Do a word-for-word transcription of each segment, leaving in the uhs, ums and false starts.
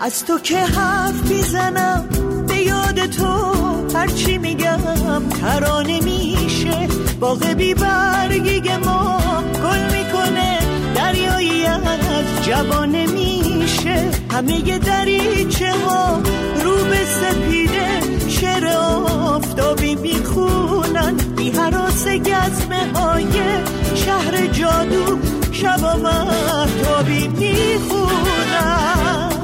از تو که حرف میزنم به یاد تو، هرچی میگم ترانه میشه. باغ بی برگی ما گل میکنه، دریایی از جوانه میشه. همه ی دریچه ها رو به سپیده، شعر آفتابی میخونن. بی هراس گزمه های شهر جادو، شبا مهتابی میخونن.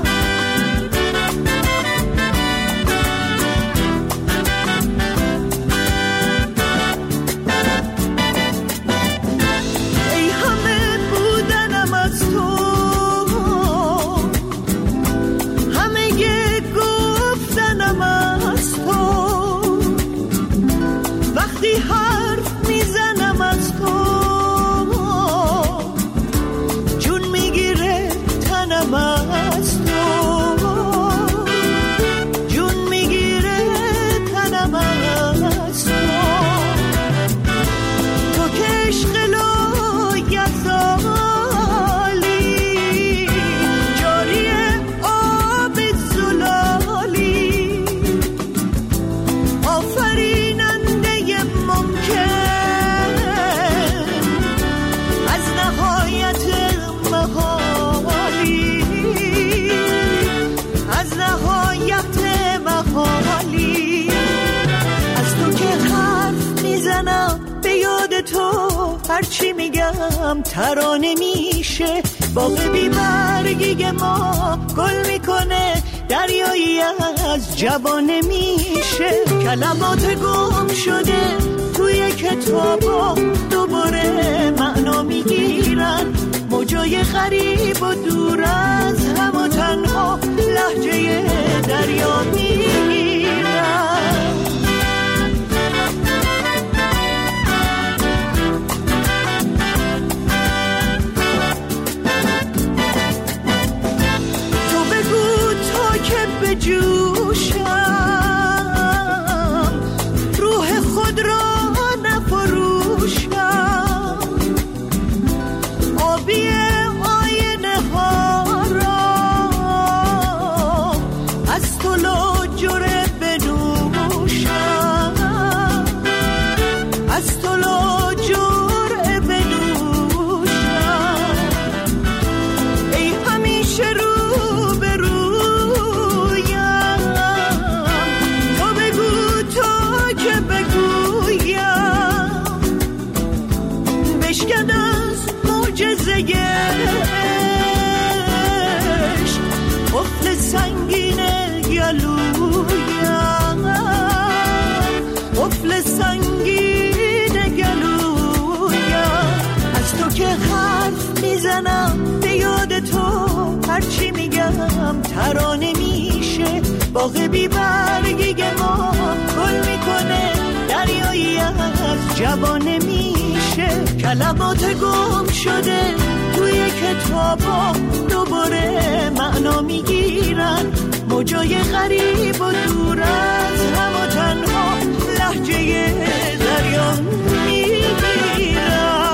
هرچی میگم ترانه میشه. باغ بی برگی ما گل میکنه، دریایی از جوانه میشه. کلمات گم شده توی کتابا دوباره معنا میگیرن. موجای غریب و دور از هم و تنها لهجه دریا میگیرن. جوشم روح خود را نفروشم، آبی آینه ها را از تو لاجره بنوشم، از تو لاجره بنوشم. ای همیشه رو قفل سنگین گلویم، قفل سنگین گلویم. از تو که حرف میزنم به یاد تو، هرچی میگم ترانه میشه. باغ بی برگی ما گل میکنه، دریایی از جوانه میشه. کلمات گم شده توی کتابا دوباره معنا میگیرن. موجای غریب و دور از هم و تنها لهجه دریا میگیرن.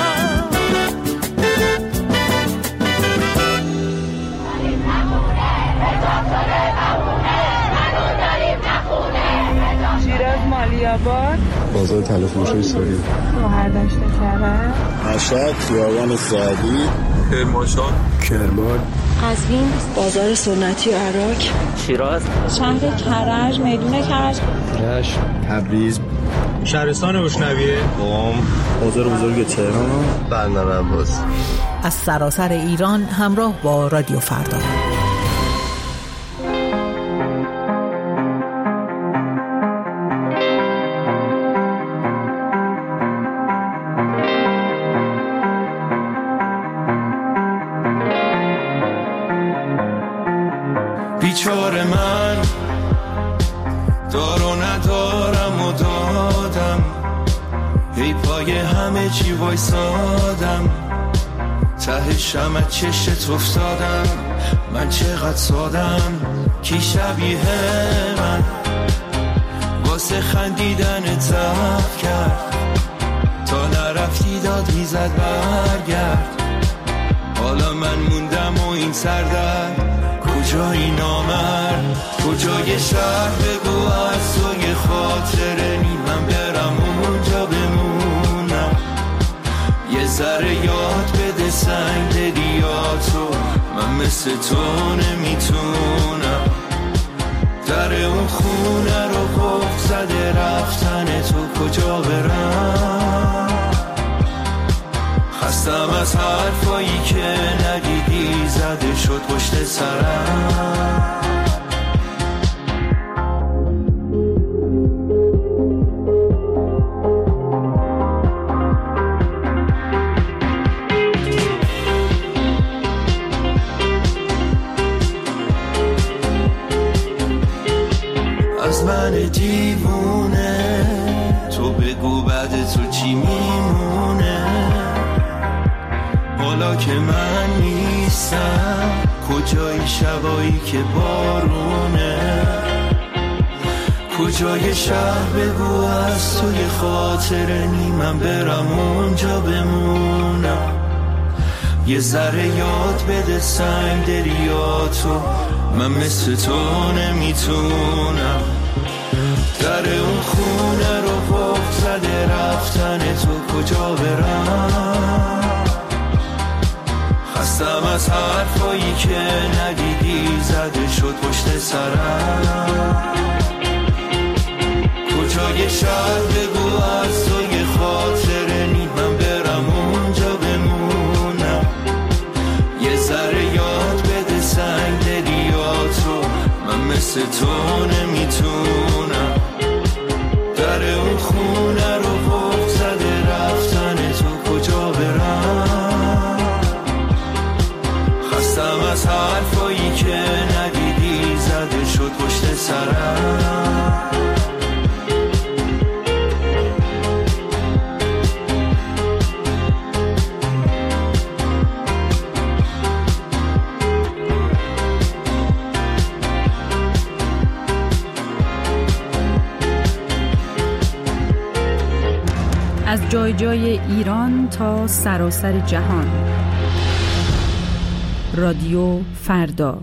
شیراز مالی‌آباد، بازار تلفروشی سوری، شهرداشت کرد، مشهد، خیابان سعدی، کرمانشاه، کرمان، قزوین، بازار سنتی عراق، شیراز، شهر کرج، میدون کرج، رشت، تبریز، شهرستان روشنویه، قم، بازار بزرگ تهران، بندر عباس. از سراسر ایران همراه با رادیو فردا. بیچاره من دارو ندارم و دادم، هی پای همه چی وایسادم، ته شمع چشت افتادم. من چقدر سادم، کی شبیه من واسه خندیدن تف کرد، تا نرفتی داد میزد برگرد. حالا من موندم و این سردرد کجا کجایی نامرد، کجای شهر بگو از تو یه خاطره نی من برم اونجا بمونم، یه ذره یاد بده سنگ دریاتو من مثل تو نمیتونم، در اون خونه رو قفل زده رفتن تو کجا برم، خستم از حرفایی که ندیدی زده شد پشت سرم. از من دیوونه تو بگو بعد تو چی میمونه، حالا که من نیستم کجای شبایی که بارونه، کجای شهر بگو از تو یه خاطره نی من برم اونجا بمونم، یه ذره یاد بده سنگ دریاتو من مثل تو نمیتونم، در اون خونه رو قفل زده رفتن تو کجا برم، خستم از حرفایی که ندیدی زده شد پشت سرم، کجای شهر بگو از تو یه خاطره نی من برم اونجا بمونم، یه ذره یاد بده سنگ دریاتو من مثل تو نمیتونم، در اون خونه رو قفل زده رفتن تو کجا برم، خستم از حرفایی که ندیدی زده شد پشت سرم. از جای جای ایران تا سراسر جهان. رادیو فردا.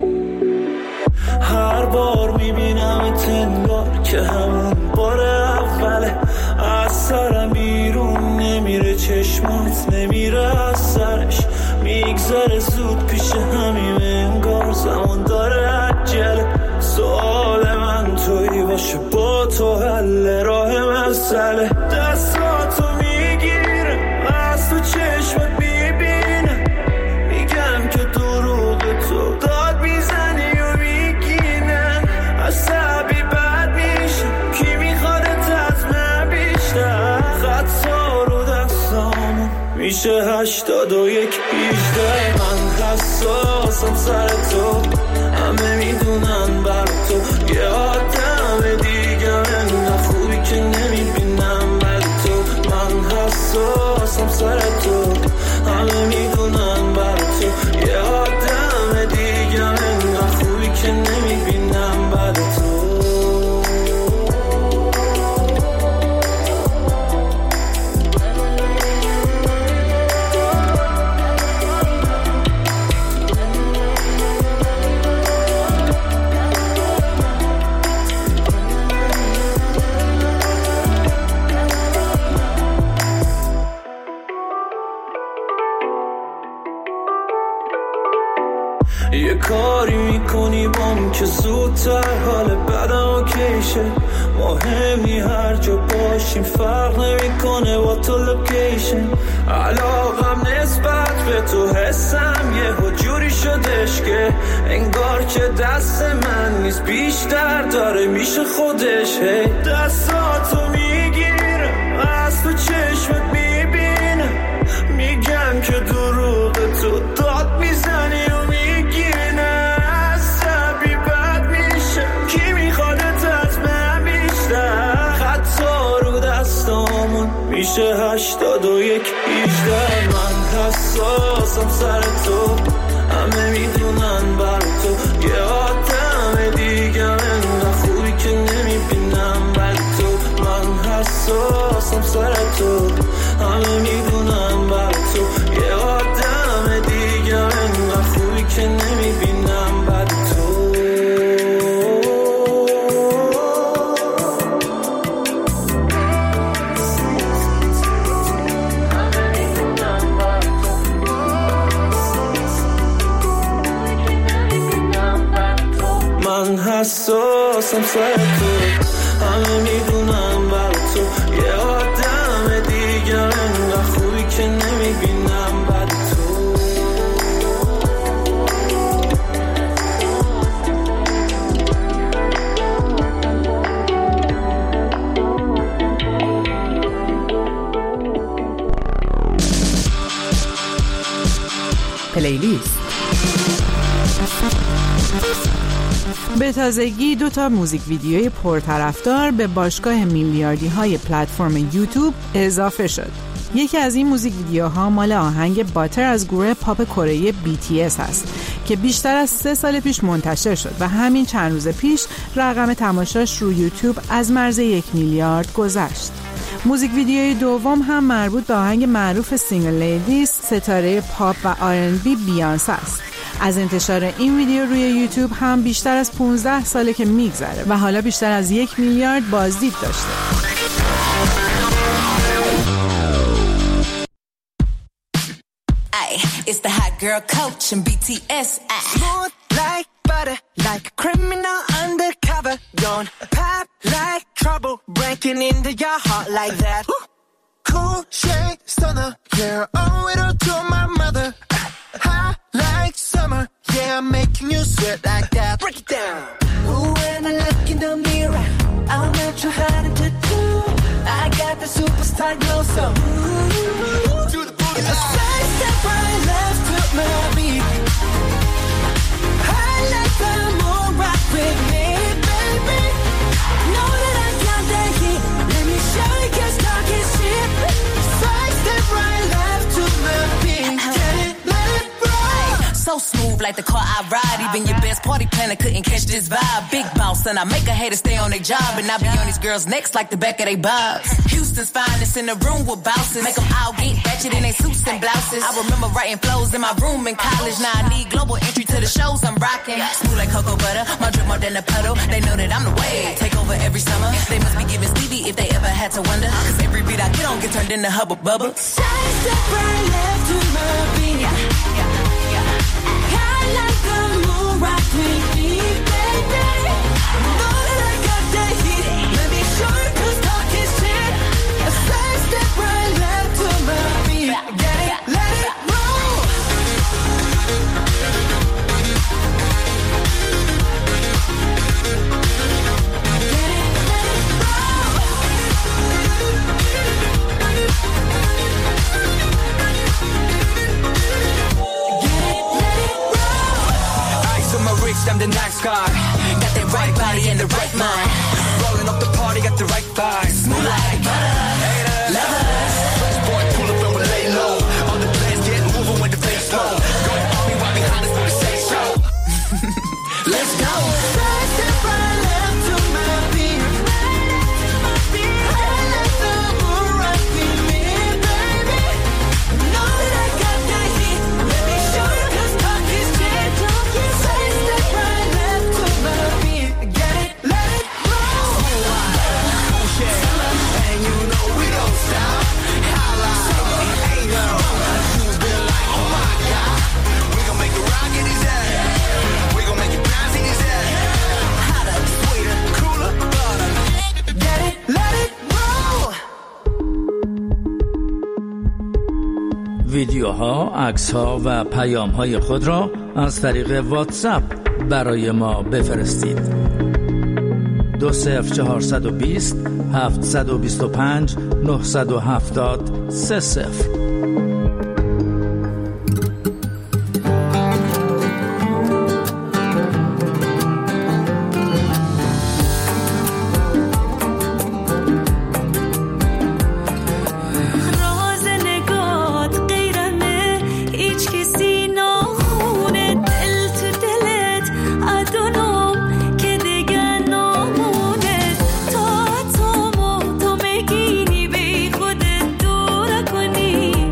هر بار میبینم تنگار که همون بار اوله، از سرم بیرون نمیره چشمات نمیره از سرش، میگذره زود پیش همیم انگار زمان داره عجله، سوال من توی باشه با تو حل راه مسئله، دستاتو میگیره از تو چشمت میبینه، میگم که دروغ تو داد میزنی و میگینن، از تعبی بد میشه کی میخوادت از من بیشتر، خطا رو دستامون میشه هشتاد و یک بیشتر، من حساسم سر تو همه میدونن بر تو، یه آدم دیگه انقدر خوبی که نمیبینم بر تو، من حساسم سر تو همه میدونن بر تو، یه آدم دیگه انقدر خوبی که نمیبینم بر تو. یه کاری میکنی بام که زودتر حال بدم اوکیشه، مهمی هر جا باشیم فرق نمیکنه با تو لوکیشن، علاقم نسبت به تو حسم یه جوری شدش که انگار که دست من نیست بیشتر داره میشه خودش، هی دستاتو میگیره از تو چشمت میبینه، میگم که دروغ تو داد میزنی و میگینه، از سبی بد میشه کی میخوادت از من بیشتر، خطا رو دستامون میشه هشتاد و یک بیشتر، من حساسم سر تو همه میدونن بر تو، یه آدم دیگه انقدر خوبی که نمیبینم بر تو، من حساسم سر تو همه میدونن بر تو، یه آدم دیگه انقدر خوبی که نمیبینم بر تو. واسه تو، همه میدونم برای تو یه آدم دیگه انقدر خوبی که نمیبینم بعد تو. پلیلیست. به تازگی دو تا موزیک ویدیوی پرطرفدار به باشگاه میلیاردی های پلتفرم یوتیوب اضافه شد. یکی از این موزیک ویدیوها مال آهنگ باتر از گروه پاپ کره بی تی اس هست که بیشتر از سه سال پیش منتشر شد و همین چند روز پیش رقم تماشاش رو یوتیوب از مرز یک میلیارد گذشت. موزیک ویدیوی دوم هم مربوط به آهنگ معروف سینگل لیدیز ستاره پاپ و آر ان بی بیانسه است. از انتشار این ویدیو روی یوتیوب هم بیشتر از پانزده ساله که میگذره و حالا بیشتر از یک میلیارد بازدید داشته. It's the hot girl coach and B T S. Smooth like butter, like a criminal undercover. Don't pop like trouble, breaking into your heart like that. Cool shade stunner, yeah, owe it all to my mother. Hot like summer, yeah, I'm making you sweat like that. Break it down. Ooh, when I look in the mirror, I'm not too hard to do. I got the superstar glow, so ooh, do the booty. A side step right left to my beat. I like the moon rock with me, baby. Know that I got that heat. Let me show you 'cause talk is cheap. Side step right left to my beat. Get it, let it roll. So smooth like the car I ride. Even your best party planner couldn't catch this vibe. Big boss and I make a hater stay on their job. And I be on these girls' necks like the back of their bobs. Houston's finest in the room with bouncers. Make them all get ratchet in their suits and blouses. I remember writing flows in my room in college. Now I need global entry to the shows I'm rocking. Smooth like cocoa butter, my drip more than a puddle. They know that I'm the wave, take over every summer. They must be giving Stevie if they ever had to wonder. 'Cause every beat I get on get turned into hubba bubba. Side step right left to my beat. Yeah, yeah, yeah. I like the moon rock with me, baby. Know that I got that heat. Let me show you 'cause talk is cheap. A side step right left to my beat. Get it, let it roll. Get it, let it roll. Get it, let it roll. Ice on my wrist, I'm the nice guy. Got the right body and the right mind. Rolling up the party, got the right vibes. Smooth like butter. Haters, lovers. Fresh boy, pull up and we lay low. All the plans get moving when the bass slow. Go on me right behind us for the same show. Let's go. Side step right left to my beat. I like the moon rock with me, baby. Know that I got that heat. Let me show you 'cause talk is cheap. Side step right left to my beat. Get it, let it roll. And you know we don't stop. Holla. Ain't no. Who's been like, oh my God. We gon' make it rock in his head. We gon' make it bounce in his head. Hotter, sweeter, cooler, butter. Get it, let it roll. ویدیوها، عکس‌ها و پیام‌های خود را از طریق واتساپ برای ما بفرستید. دو صفر چهارصد و بیست هفتصد و بیست و پنج نهصد و هفتاد سه صفر. راز نگات غیرمه هیچ کسی ناخونه دل تو دلت ادونم که دیگه نامونه تا تو تو میگینی بی خودت دور کنی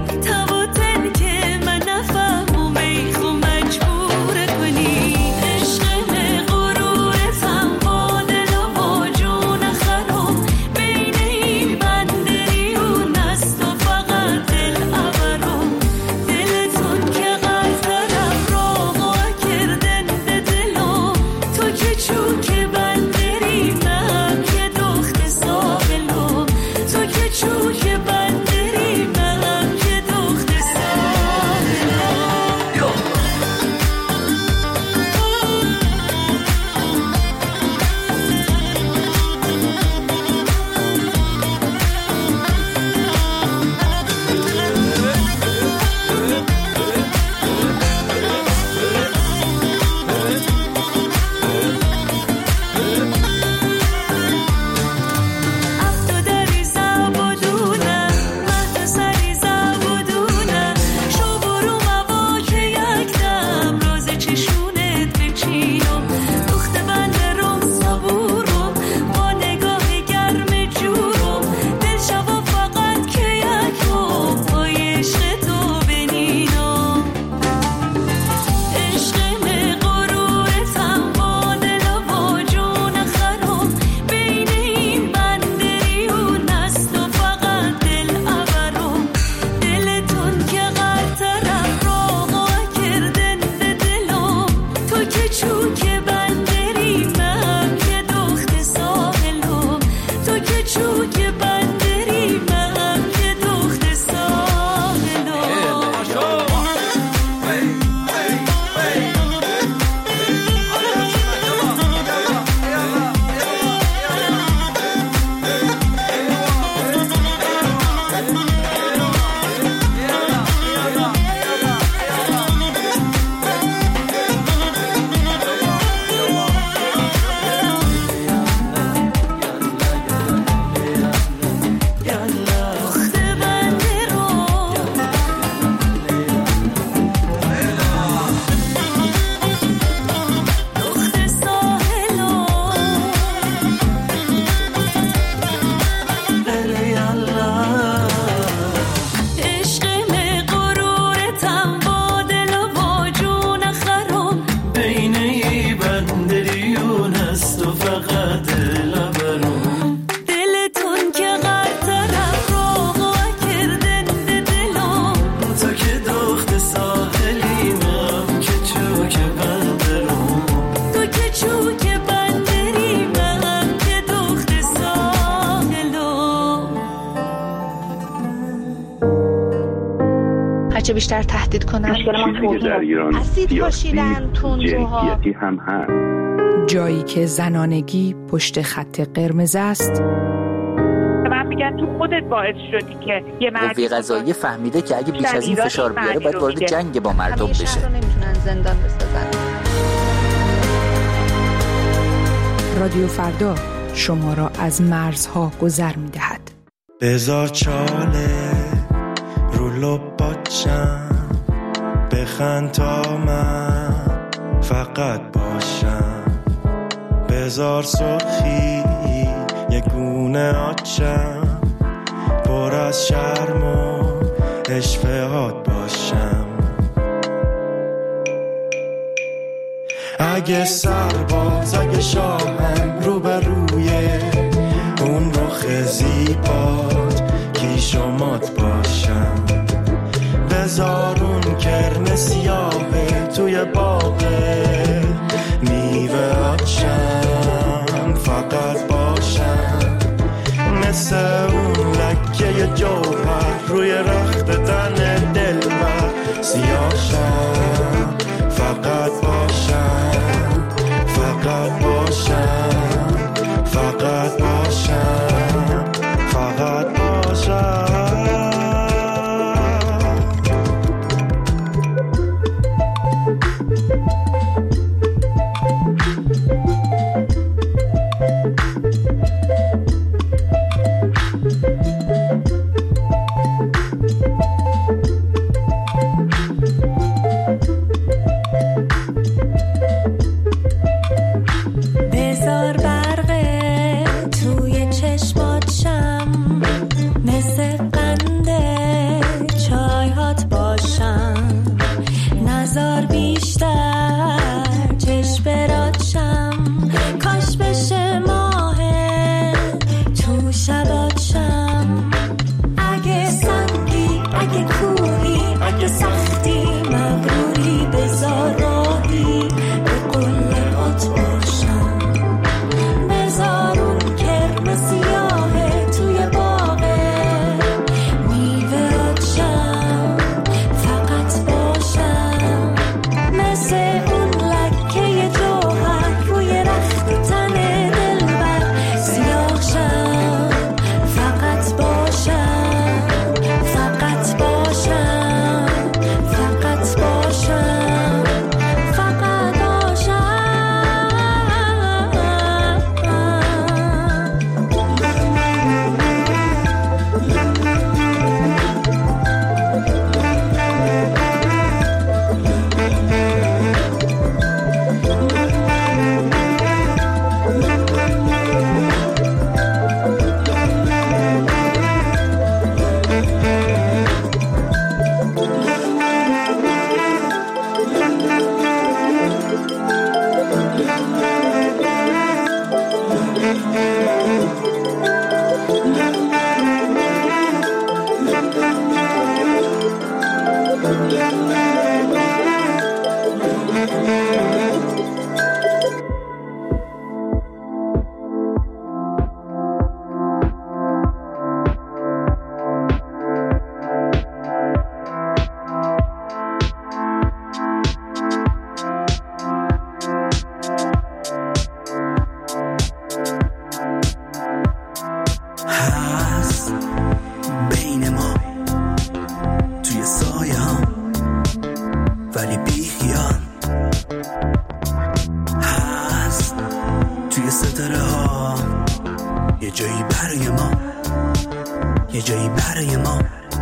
هرچه بیشتر تهدید کنن چیزی که در ایران سیاسی جنسیتی هم هست. جایی که زنانگی پشت خط قرمز است. من میگن تو خودت باعث شدی که یه قوه قضاییه فهمیده که اگه بیش از این فشار بیاره باید وارد جنگ با مردم بشه. شهر رو نمیتونن زندان بسازن. رادیو فردا شما را از مرزها گذر میدهد. بذار چاله رو لباچم بخند تا من فقط باشم. بذار سرخی یه گونه آچم پر از شرم و اشفهات باشم. اگه سرباز اگه شاهم رو به روی اون رخ زیبات کیشومات باشم. بذار اون کرم سیاهه توی باغه میوه آچم فقط باشم. مثل اون لکه جوهر روی رخت تن دلبر سیاهشم فقط باشم فقط باشم فقط باشم فقط باشم. ما، یه جایی برای ما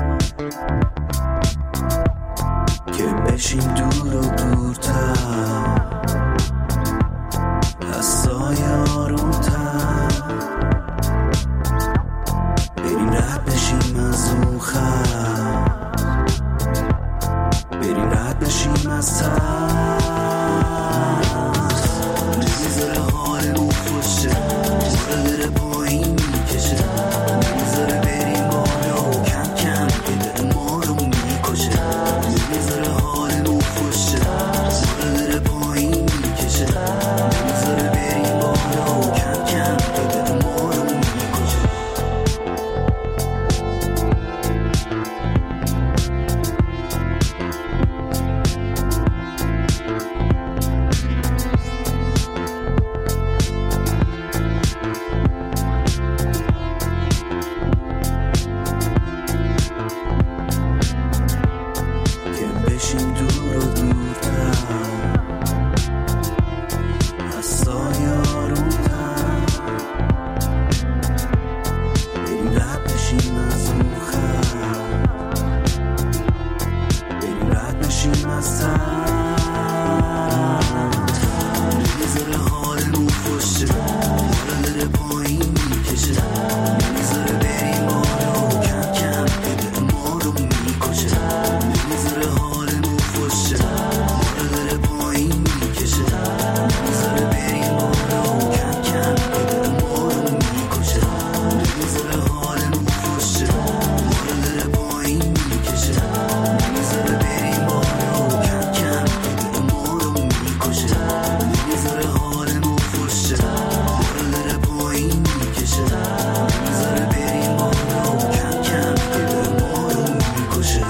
که بشیم دور و دورتر از سایه آرومتر، بریم رد بشیم از اون خط، بریم رد بشیم از ترس، نمیذاره حالمون خوشه، نمیذاره بره پایین میکشه، نمیذاره بریم بالا کم کم بده ما رو میکشه، نمیذاره حالمون خوشه، نمیذاره بره پایین میکشه، نمیذاره بریم بالا کم کم بده ما رو میکشه. بشیم دور و دورتر از سایه آرومتر، بریم رد بشیم از اون خط، بریم رد بشیم از ترس، نمیذاره حالمون خوشه، نمیذاره بره پایین میکشه، نمیذاره بریم بالا کم کم بده ما رو میکشه، نمیذاره حالمون خوشه، نمیذاره بره پایین میکشه، نمیذاره بریم بالا کم کم بده ما رو میکشه، نمیذاره حالمون خوشه، نمیذاره بره پایین میکشه، نمیذاره بریم بالا کم کم بده ما رو میکشه، نمیذاره حالمون خوشه، نمیذاره بره پایین میکشه، نمیذاره بریم بالا کم کم بده ما رو میکشه.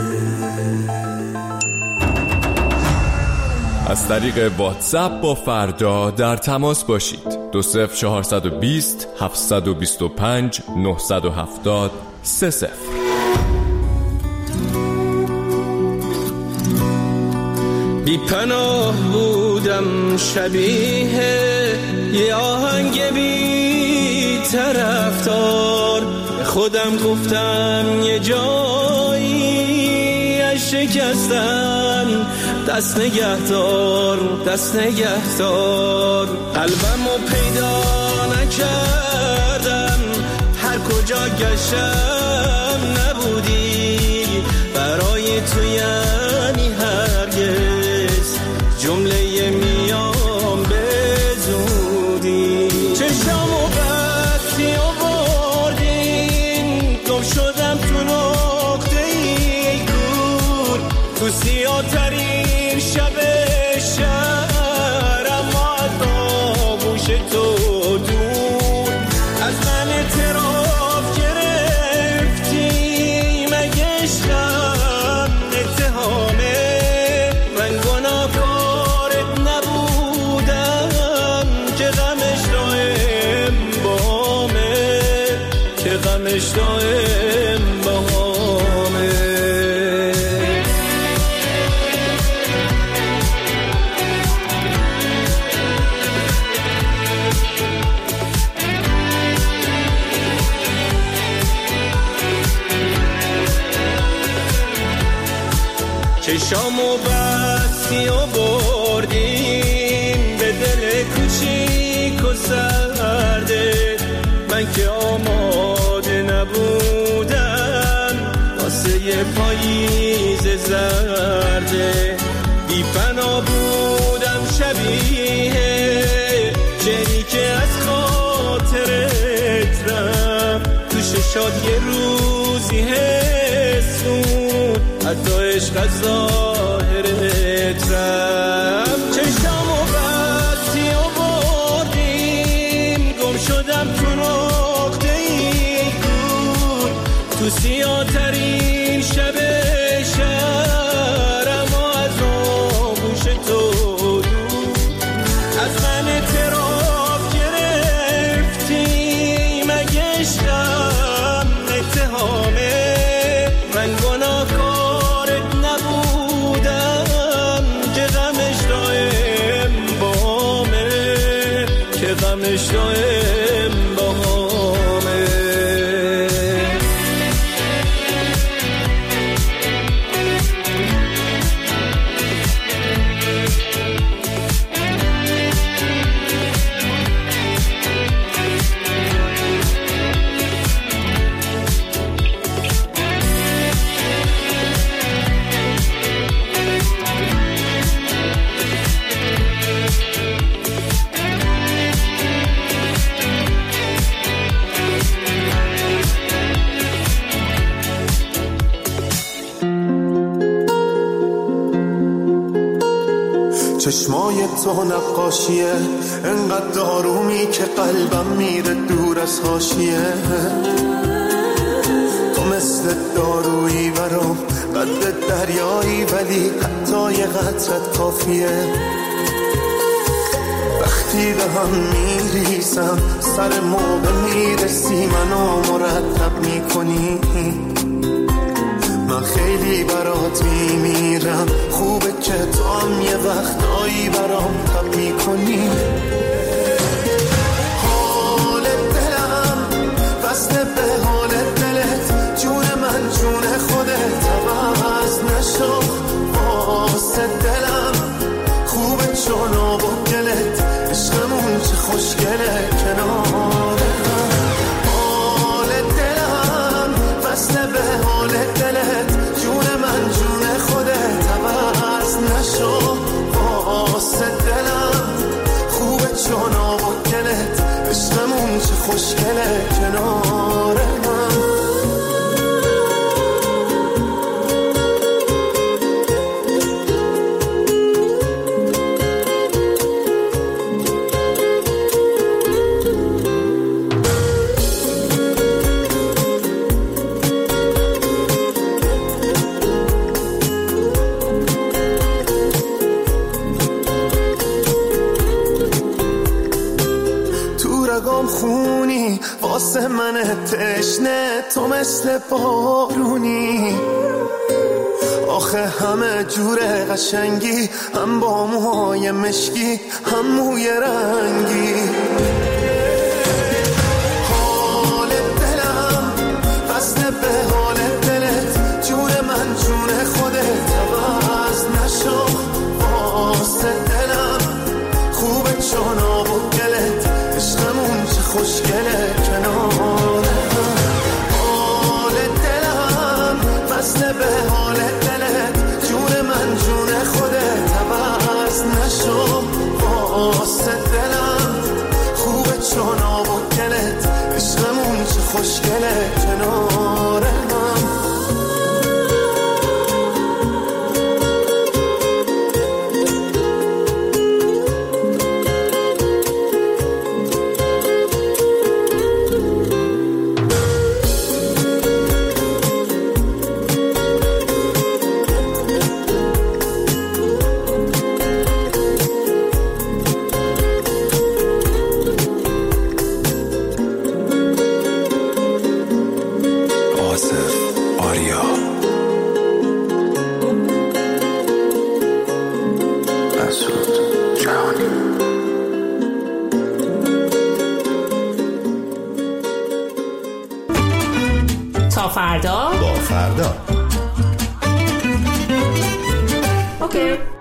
از طریق واتساپ با فردا در تماس باشید. دو صفر چهارصد و بیست هفتصد و بیست و پنج نهصد و هفتاد سه صفر. بی پناه بودم شبیه یه آهنگ بی طرفدار، خودم گفتم یه جایی از شکستن دست نگهدار، دست نگهدار. قلبمو پیدا نکردم، هر کجا گشتم نبودی، برای تو یعنی هرگز جمله میام به زودی. چشمو بستی آوردین، گم شدم تو نقطه ای کور، تو سیاه ترین شب شهر، اما از آغوش تو دور از من اعتراف گرفتی. مگه عشقم اتهامه؟ من گناهکارت نبودم که غمش دائم باهمه، که غمش دائم باهمه. چشامو بستی و بردیم به دل کوچیک و سرده، من که آماده نبودم واسه یه پاییز زرده. بی پناه بودم شبیه جنی که از خاطرت رفت، تو ششات یه روزی حس بود حتی عشق از ظاهرت رفت. چشمو بستی و بردیم، گم شدم تو نقطه ای کور، تو سیاه ترین شب شهر، اما از آغوش تو دور از من اعتراف گرفتی. مگه عشقم اتهامه؟ من گناهکارت نبودم که غمش دائم باهمه، که غمش دائم باهمه. چشمای تو نقاشیه، انقدر دارومی که قلبم میره دور از حاشیه. تو مثل دارویی برام، قد دریایی ولی حتی یه قطرت کافیه. وقتی به هم میریزم سر موقع میرسی منو مرتب میکنی. من خیلی برات میمیرم، خوبه که تو هم یه وقتایی برام تب میکنی. حال دلم وصله به حال دلت، جون من جون خودت عوض نشو. واسه دلم خوبه چون آب و گلت، عشقمون چه خوشگله کنار هم. حال دلم وصله به حال دلت، جون من جون خودت عوض نشو. واسه دلم خوبه چون آب و گلت، عشقمون چه خوشگله کنار هم. خونی واسه من تشنه، تو مثل بارونی. آخه همه جوره قشنگی، هم با موهای مشکی هم موی رنگی. حال دلم وصله به حال دلت، جون من جون خودت عوض نشو. واسه دلم خوبه چون آب و گلت، عشقمون چه خوشگله کنار هم. حال دلم وصله به حال دلت، جون من جون خودت عوض نشو. واسه دلم خوبه چون آب و گلت، عشقمون چه خوشگله کنار هم. تا فردا با فردا. اوکی.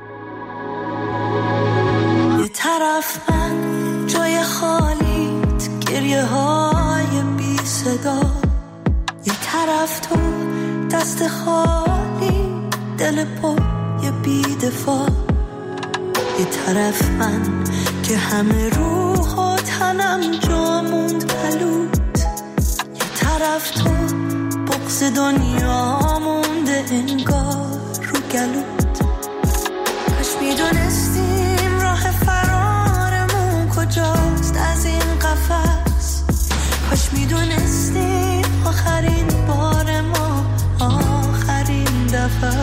یه طرف من جای خالیت، گریه های بی صدا. یه طرف تو دست خالی، دل پر یه بی دفاع. یه طرف من که همه روح و تنم جا موند پلوت. یه طرف تو بغض دنیا مونده انگار رو گلوت. کاش میدونستیم راه فرارمون کجاست از این قفس. کاش میدونستیم آخرین بار ما آخرین دفعه.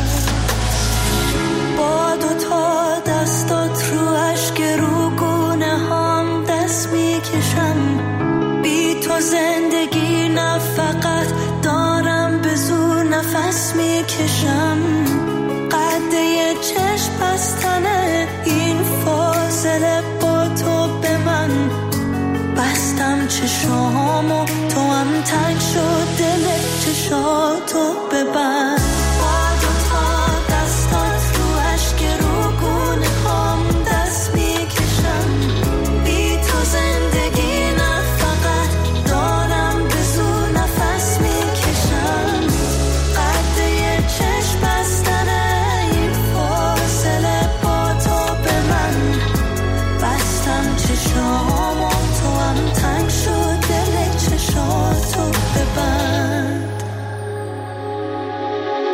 با دوتا دستات رو اشک رو گونه هم دست میکشم. بی تو زندگی نه فقط دارم به زور نفس میکشم. قد یه چشم بستنه این فاصله با تو به من. بستم چشامو تو هم تنگ شد دل چشاتو ببند. با دوتا دستات رو اشک رو گونه هم دست میکشم. بی تو زندگی نه فقط دارم به زور نفس میکشم. قد یه چشم بستنه این فاصله با تو به من. بستم چشامو تو هم تنگ شد دل چشاتو ببند.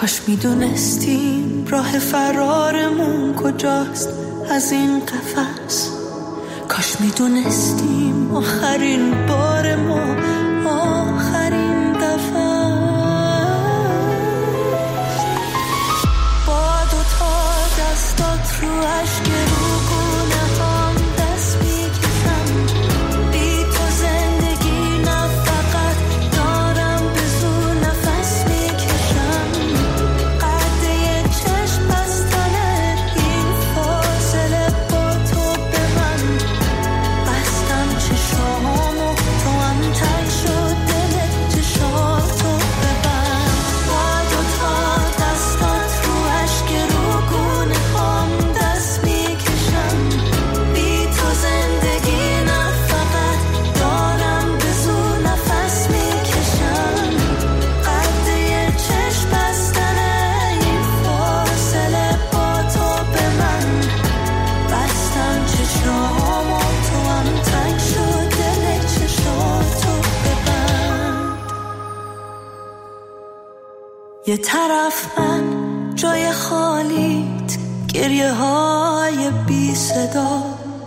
کاش میدونستیم راه فرارمون کجاست از این قفس، کاش میدونستیم آخرین بار ما آخرین دفعه با دوتا دستات رو عشق روگونه هم دست میکشم، بی تو زندگی نه فقط دارم به زور نفس میکشم، قد یه چشم بستنه این فاصله با تو به من، بستم چشامو تو هم تنگ شد دل چشاتو ببند، با دوتا دستات رو عشق روگونه هم دست میکشم، بی تو زندگی نه فقط دارم به زور نفس میکشم، قد یه چشم بستنه این فاصله با تو به من، بستم چشامو تو هم تنگ شد دل چشاتو ببند. یه طرف من جای خالیت، گریه های بی صدا،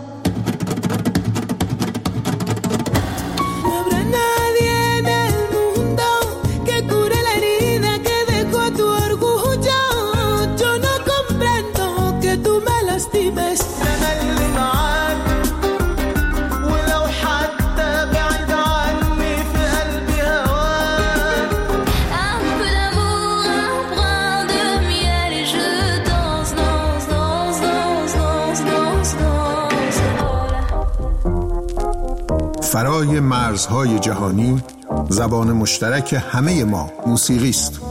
فرای مرزهای جهانی، زبان مشترک همه ما موسیقی است.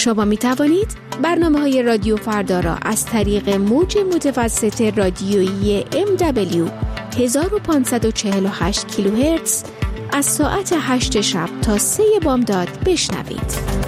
شما می توانید برنامه های رادیو فردا را از طریق موج متوسط رادیویی ام دبلیو هزار و پانصد و چهل و هشت کیلوهرتز از ساعت هشت شب تا سه بامداد بشنوید.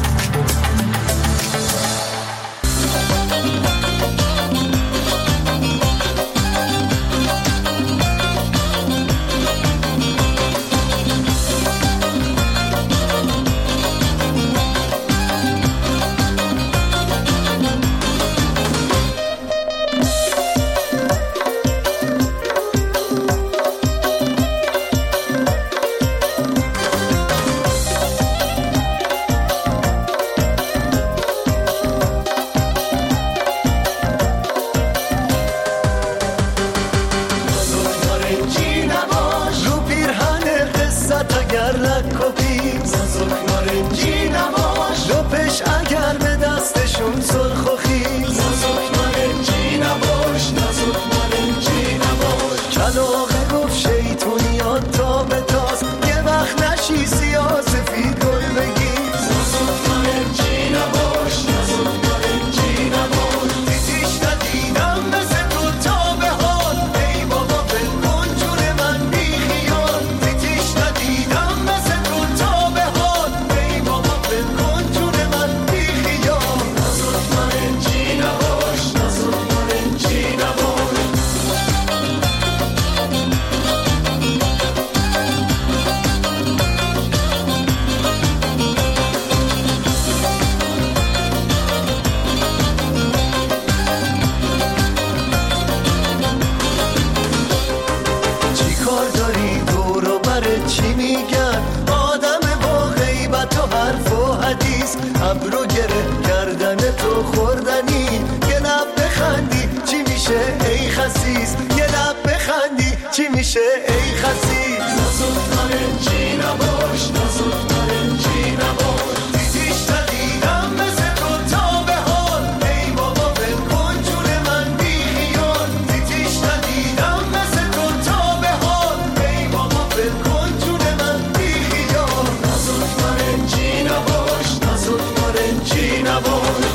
ابرو گره کردن تو خوردنی یه لب بخندی چی میشه ای خسیس یه لب بخندی چی میشه ای خسیس نازک نارنجی نباش نازک نارنجی نباش دیدیش ندیدم مثل تو تا به حال ای بابا بکن جون من بی خیال دیدیش ندیدم مثل تو تا به حال ای بابا بکن جون من بی خیال نازک نارنجی نباش نازک نارنجی نباش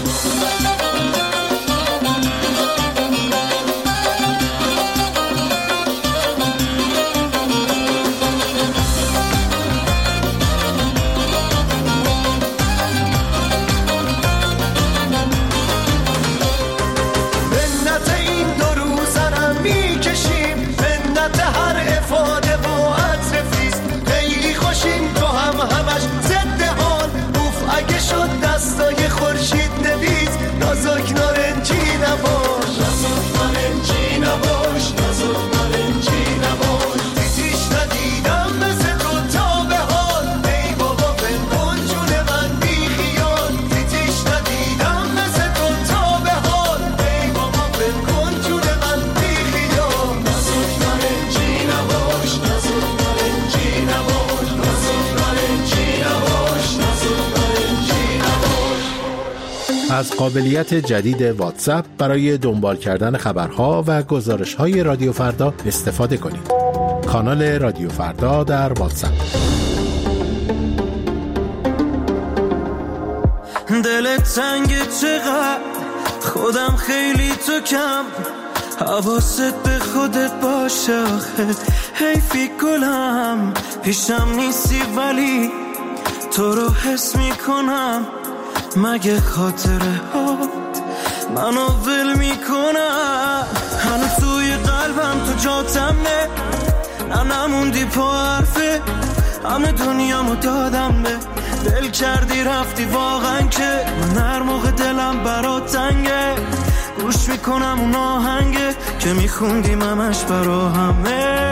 دستای خورشید نویز نازک نارنجی نباش نازک نارنجی نباش نازک نارنجی نباش دیدیش ندیدم مثل تو تا به حال ای بابا بکن جون من بی خیال دیدیش ندیدم مثل تو تا به حال ای بابا بکن جون من بی خیال نازک نارنجی نباش نازک نارنجی نباش نازک نارنجی نباش نازک از قابلیت جدید واتساپ برای دنبال کردن خبرها و گزارش‌های رادیو فردا استفاده کنید. کانال رادیو فردا در واتساپ. دلت تنگ چقدر خودم خیلی تو کم حواست به خودت باشه آخه حیفی گلم پیشم نیستی ولی تو رو حس میکنم مگه خاطره هات منو ول میکنم هنو توی قلبم تو جاتمه نه نموندی پا حرفه همه دنیامو دادم به دل کردی رفتی واقعا که من هر موقع دلم برات تنگه گوش میکنم اون آهنگه که میخوندیم همش برا همه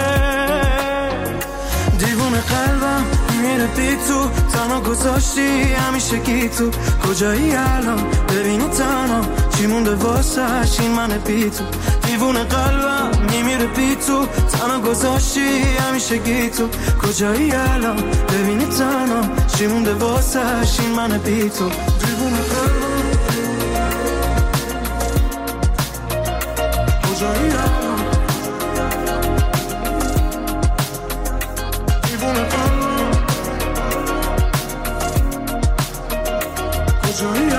دیوونه قلبم میره بی تو تنها گذاشتی همیشه گی تو کجایی الان ببینی تنها چی مونده واسهش این من بی تو دیوونه قلبم میمیره بی تو تنها گذاشتی همیشه گی تو کجایی الان ببینی تنها چی مونده واسهش این من بی تو دیوونه قلبم کجایی الان دیوونه قلبم کجایی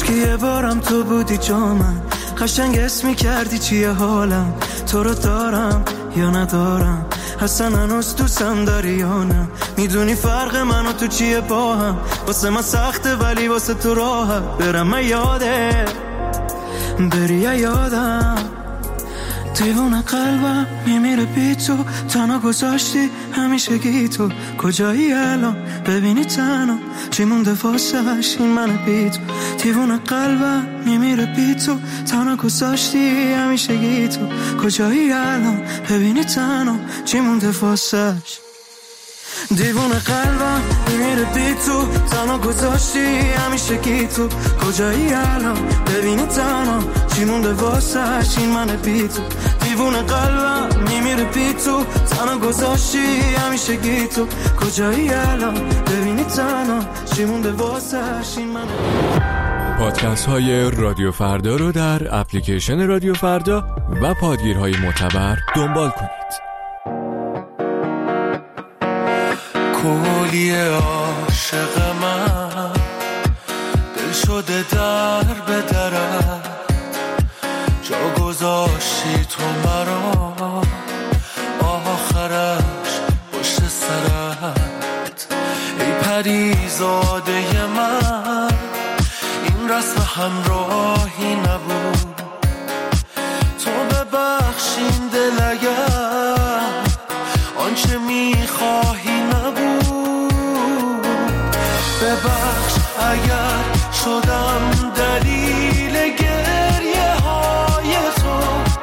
که یه بارم تو بودی جا من، قشنگ اسمی کردی چیه حالم، تو رو دارم یا ندارم، اصلا هنوز دوستم داری یا نه، میدونی فرق من و تو چیه با هم، واسه من سخته ولی واسه تو راحت، برم من یاده بری یا یادم، دیوونه قلبم میمیره بی تو، تنها گذاشتی همیشه گی تو، کجایی الان ببینی تنها چی مونده واسهش این من بی تو، دیوونه قلبم میمیره بی تو، تنها گذاشتی همیشه گی تو، کجایی الان ببینی تنها چی مونده واسهش، دیوونه قلبم میمیره بی تو، تنها گذاشتی همیشه گی تو، کجایی الان ببینی تنها چی مونده واسهش این من بی تو، دیوونه قلبم میمیره بی تو، تنها گذاشتی همیشه گی تو، کجایی الان ببینی تنها چی مونده واسهش این من. پادکست های رادیو فردا رو در اپلیکیشن رادیو فردا و پادگیرهای معتبر دنبال کنید. کولی عاشق من دل شده در به درت، جا گذاشتی تو مرا آخرش پشت سرت، ای پریزاده من این رسم همراهی نبود، تو ببخشین دل اگر آنچه میخواهی نبود، ببخش اگر شدم دلیل گریه های تو،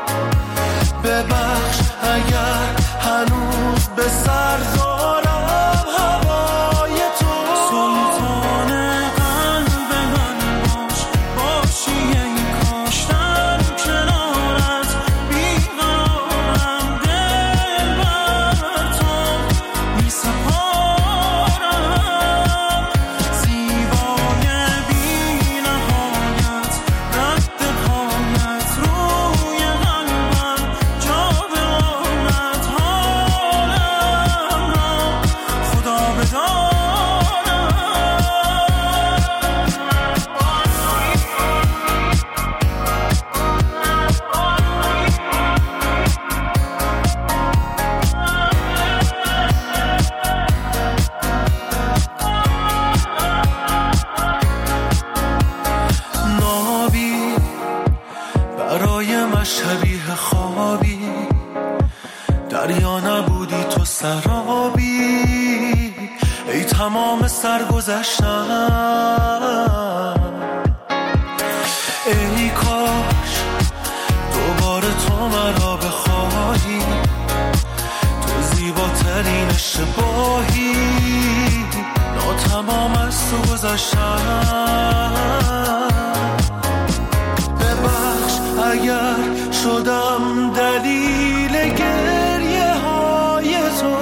ببخش اگر هنوز به سر دارم هوای تو، سلطان قلب من باش، باشی ای کاشتن کنارت، بیقرارم دل بر تو می سپارم، زیبای بی نهایت رد پایت روی قلبم، جا به آمد حالم را خدا بدارم. نابی برای من شبیه خوابی، دریا نبودی تو سرابی، ای تمام سرگذشتم، ای کاش دوباره تو مرا بخواهی، تو زیباترین اشتباهی، ناتمام از تو گذشتم، ببخش اگر شدم دلیل گریه های تو،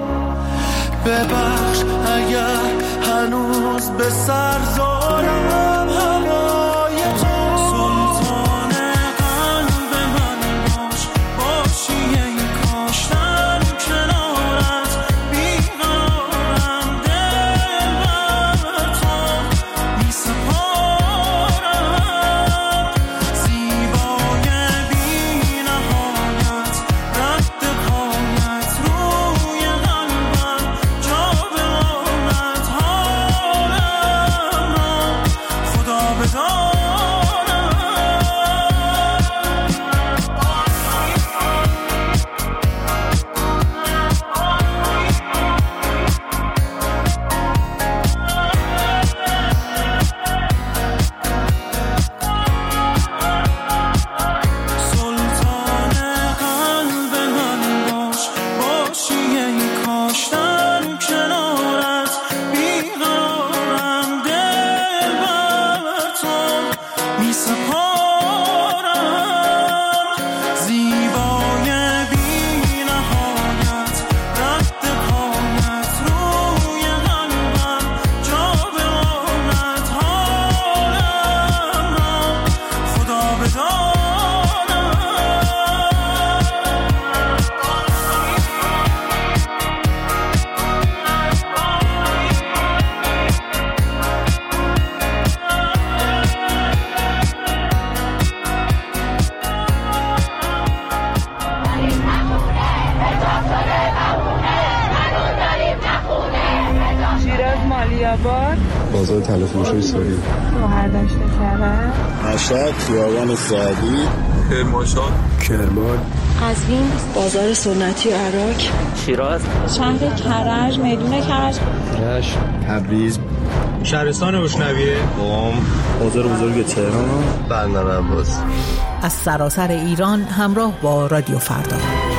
ببخش اگر هنوز به سر دارم هوای تو، سلطان قلب من باش، باشی ای کاشتن کنارت، بیقرارم دل بر تو می سپارم، زیبای بی نهایت رد پایت روی قلبم، جا به آمد حالم را آباد، بازار تلفروشی سوری، شهردشت کرج، مشهد، خیابان سعدی، کرمانشاه، کرمان، قزوین، بازار سنتی عراق، شیراز، شهر کرج، میدون کرج، رشت، تبریز، شهرستان اشنویه، قم، بازار بزرگ تهران، بندر عباس. از سراسر ایران همراه با رادیو فردا.